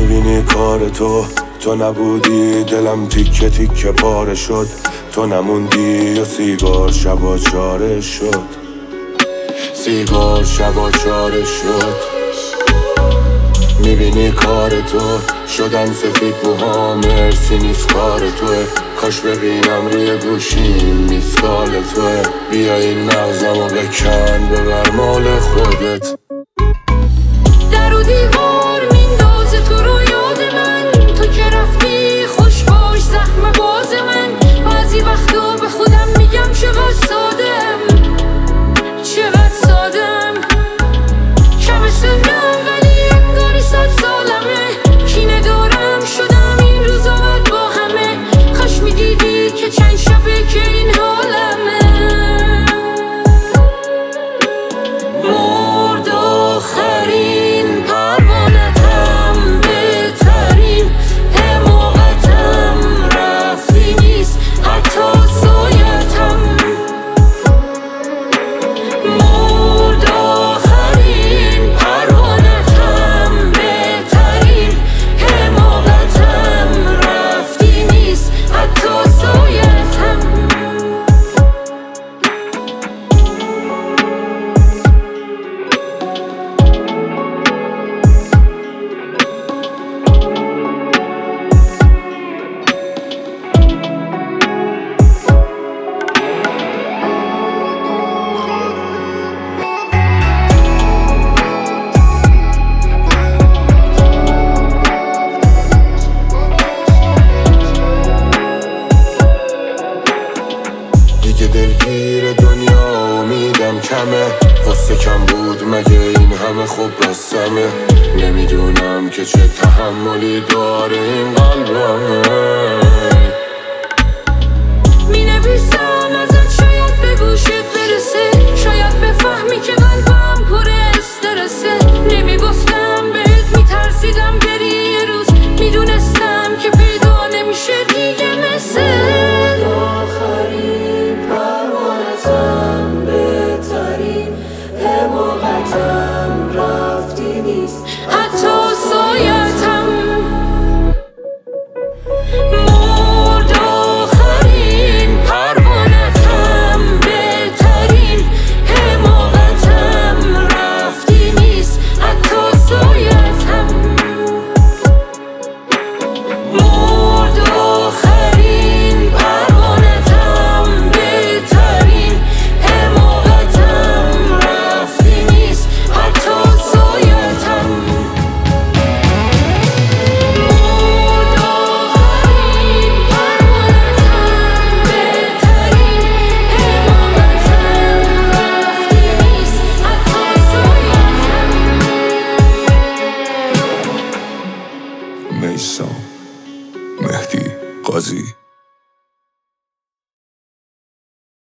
میبینی کار تو نبودی دلم تیکه تیکه پاره شد. تو نموندی و سیگار شبا چاره شد. سیگار شبا چاره شد. میبینی کار تو شدن سفید موها مرسی نیست کار توه. کاش ببینم روی گوشیم میسکال توه. بیا این مغزمو بکن ببر مال خودت. در و دیوار میندازه تو رو یاد من. تو که رفتی خوش باش زخم باز من. بعضی وقتا به خودم میگم چقدر سادم، چقدر سادم. کم سنم ولی انگاری 100 سالمه. کینه دارم شدم این روزا بد با همه. کاش میدیدی که چند شبه که این حالمه. مرد آخرین پروانتم، بهترین حماقتم. رفتی نیست حتی سایتم. مرد آخرین پروانتم، بهترین حماقتم. رفتی نیست حتی سایتم. دیگه دلگیر دنیا امیدم کمه. قصه کم بود مگه این همه خوب بستمه. نمیدونم که چه تحملی داره این قلبمه. مینویسم ازت شاید به گوشت برسه. شاید بفهمی که قلبم پر استرسه. نمیگفتم بهت میترسیدم بری یه روز. میدونستم که پیدا نمیشه دیگه مثل آخرین پروانتم، بهترین حماقتم. رفتی نیست حتی سایتم. مرد آخرین پروانتم، بهترین حماقتم. رفتی نیست حتی سایتم. مرد آخرین پروانتم، بهترین حماقتم. رفتی نیست حتی سایتم. مرد آخرین پروانتم، بهترین حماقتم. رفتی نیست حتی سایتم. میثم مهدی قاضی.